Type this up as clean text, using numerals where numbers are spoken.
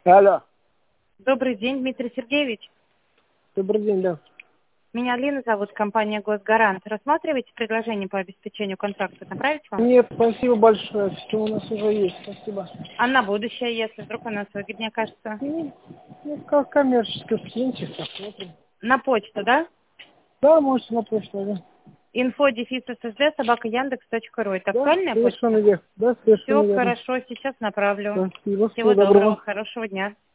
Алло. Добрый день, Дмитрий Сергеевич. Добрый день, да. Меня Алина зовут, компания «Госгарант». Рассматриваете предложение по обеспечению контракта? Направить вам? Нет, спасибо большое. Все у нас уже есть, спасибо. А на будущее, если вдруг у нас выгоднее кажется? Как коммерческая птенчик, посмотрим. На почту, да? Да, можете на почту, да. info@sd@yandex.ru. Это Да, актуальная совершенно почта? верно. Да, совершенно Все верно. хорошо, сейчас направлю. Спасибо, Всего всего доброго. доброго, хорошего дня.